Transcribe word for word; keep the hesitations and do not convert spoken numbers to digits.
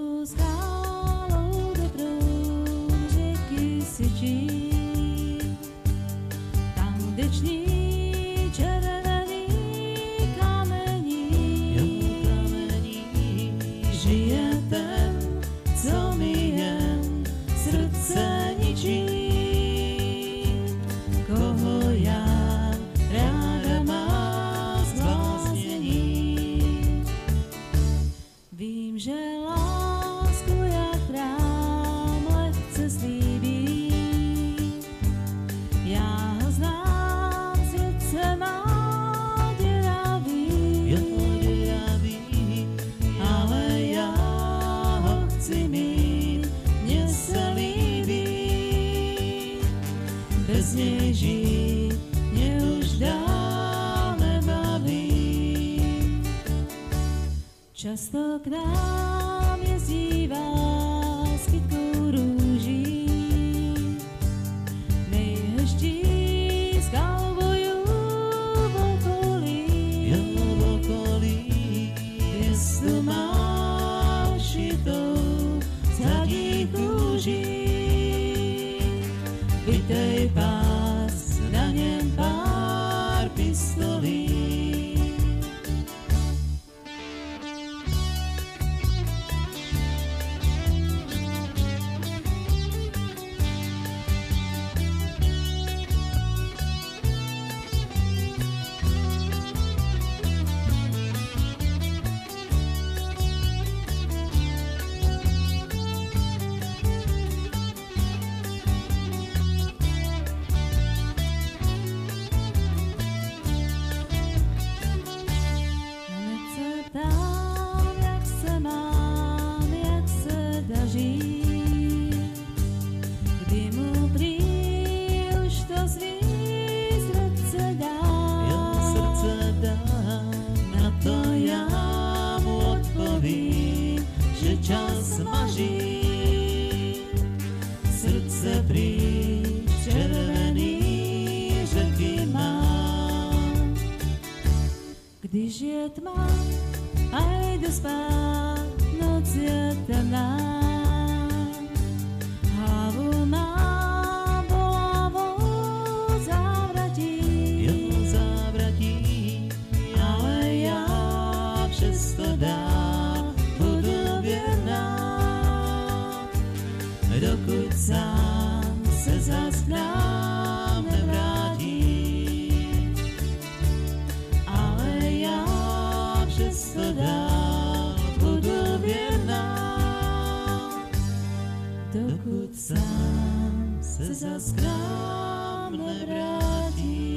tu skálou dobrou řeky syčí, tam, kde ční červený kamení, jo, kamení, žije ten, co mi jen srdce ničí, koho já ráda mám zbláznění. Vím, že lásku jak rám lehce slíbí, já ho znám, srdce má děravý, jo, děravý, ale já ho chci mít, mně se líbí, bez něj žít mě už dál nebaví. Často k nám jezdívá s kytkou růží, nejhezčí z kaubojů v okolí, jo, v okolí, pěstu má šitou z hadí kůží, bytej pás, na něm pár pistolí. Hned se ptám, jak se mám, jak se daří, kdy mu prý už to svý srdce dá, jo, srdce dá, na to já mu odpovím, že čas maří, srdce prý červený řeky mám. Když je tma a jdu spát, noc je temná, hlavu mám bolavou závratí, jo, závratí, ale já přesto dál budu věrná, dokud sám se zas k nám nevrátí, ale já přesto dál budu věrná, dokud sám se zas k nám nevrátí.